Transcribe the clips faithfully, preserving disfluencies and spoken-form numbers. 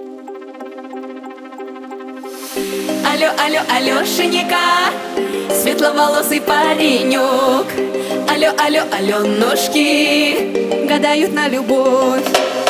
Алло, алло, Алешенька, светловолосый паренек. Алло, алло, Аленушки гадают на любовь.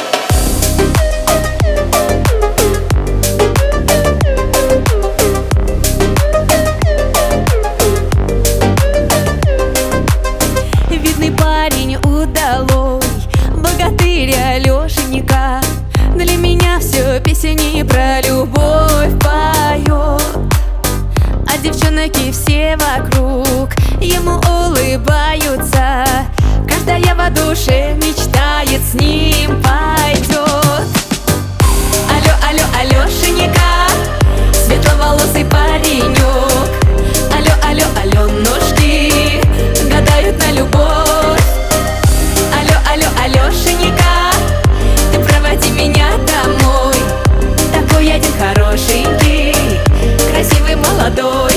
Видный парень удалой, богатырь Алешенька, для меня все песни про любовь поет. А девчонки все вокруг ему улыбаются, каждая в душе мечтает с ним пойдет. Алло, алло, Алешенька, светловолосый паренек. Алло, алло, Аленушки гадают на любовь. Алло, алло, Алешенька, ты проводи меня домой. Такой один хорошенький, красивый, молодой.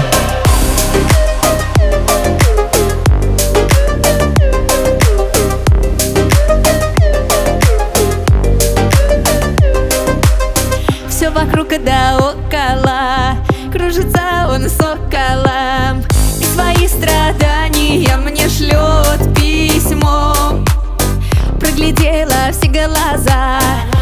Все вокруг да около кружится он соколом, и свои страдания мне шлет письмо. Проглядела все глаза,